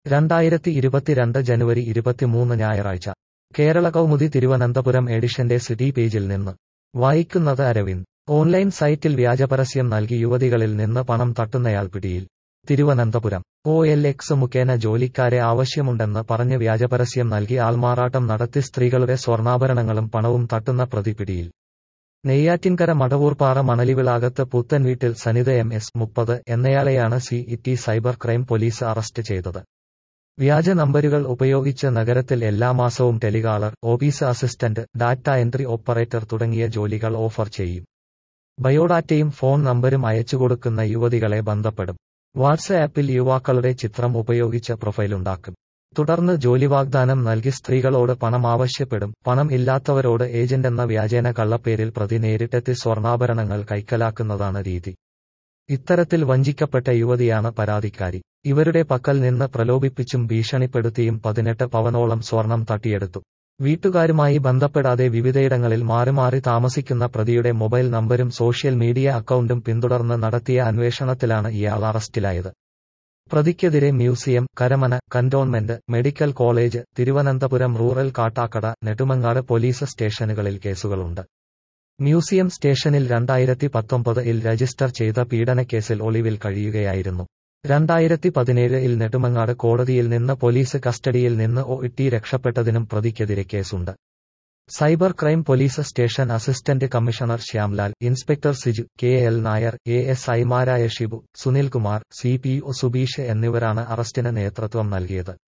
2022 ജനുവരി 23 ഞായറാഴ്ച കേരള കൗമുദി തിരുവനന്തപുരം എഡിഷന്റെ സിറ്റി പേജിൽ നിന്ന് വായിക്കുന്നത് അരവിന്ദ്. ഓൺലൈൻ സൈറ്റിൽ വ്യാജപരസ്യം നൽകി യുവതികളിൽ നിന്ന് പണം തട്ടുന്നയാൾ പിടിയിൽ. തിരുവനന്തപുരം OLX മുഖേന ജോലിക്കാരെ ആവശ്യമുണ്ടെന്ന് പറഞ്ഞ് വ്യാജപരസ്യം നൽകി ആൾമാറാട്ടം നടത്തി സ്ത്രീകളുടെ സ്വർണ്ണാഭരണങ്ങളും പണവും തട്ടുന്ന പ്രതി പിടിയിൽ. നെയ്യാറ്റിൻകര മടവൂർപ്പാറ മണലിവിളാകത്ത് പുത്തൻവീട്ടിൽ സനിത MS 30 എന്നയാളെയാണ് CET cyber crime police arrest ചെയ്തത്. വ്യാജ നമ്പരുകൾ ഉപയോഗിച്ച് നഗരത്തിൽ എല്ലാ മാസവും telecaller, office assistant, data entry operator തുടങ്ങിയ ജോലികൾ ഓഫർ ചെയ്യും. ബയോഡാറ്റയും ഫോൺ നമ്പരും അയച്ചുകൊടുക്കുന്ന യുവതികളെ ബന്ധപ്പെടും. വാട്സ്ആപ്പിൽ യുവാക്കളുടെ ചിത്രം ഉപയോഗിച്ച് പ്രൊഫൈലുണ്ടാക്കും. തുടർന്ന് ജോലി വാഗ്ദാനം നൽകി സ്ത്രീകളോട് പണം ആവശ്യപ്പെടും. പണം ഇല്ലാത്തവരോട് ഏജന്റെന്ന വ്യാജേന കള്ളപ്പേരിൽ പ്രതി നേരിട്ടെത്തി സ്വർണ്ണാഭരണങ്ങൾ കൈക്കലാക്കുന്നതാണ് രീതി. ഇത്തരത്തിൽ വഞ്ചിക്കപ്പെട്ട യുവതിയാണ് പരാതിക്കാരി. ഇവരുടെ പക്കൽ നിന്ന് പ്രലോഭിപ്പിച്ചും ഭീഷണിപ്പെടുത്തിയും 18 പവനോളം സ്വർണം തട്ടിയെടുത്തു. വീട്ടുകാരുമായി ബന്ധപ്പെടാതെ വിവിധയിടങ്ങളിൽ മാറി മാറി താമസിക്കുന്ന പ്രതിയുടെ മൊബൈൽ നമ്പരും സോഷ്യൽ മീഡിയ അക്കൗണ്ടും പിന്തുടർന്ന് നടത്തിയ അന്വേഷണത്തിലാണ് ഇയാൾ അറസ്റ്റിലായത്. പ്രതിക്കെതിരെ museum, Karamana, cantonment, medical college, Thiruvananthapuram rural Kattakada, Nedumangad police സ്റ്റേഷനുകളിൽ കേസുകളുണ്ട്. മ്യൂസിയം സ്റ്റേഷനിൽ 2019-ൽ രജിസ്റ്റർ ചെയ്ത പീഡനക്കേസിൽ ഒളിവിൽ കഴിയുകയായിരുന്നു. 2017-ൽ നെടുമങ്ങാട് കോടതിയിൽ നിന്ന് പോലീസ് കസ്റ്റഡിയിൽ നിന്ന് OIT രക്ഷപ്പെട്ടതിനും പ്രതിക്കെതിരെ കേസുണ്ട്. Cyber crime police station assistant commissioner Shyamlal, inspector Siju, KL Nair, ASI മാരായ ഷിബു, സുനിൽകുമാർ, CPO സുബീഷ് എന്നിവരാണ് അറസ്റ്റിന് നേതൃത്വം നൽകിയത്.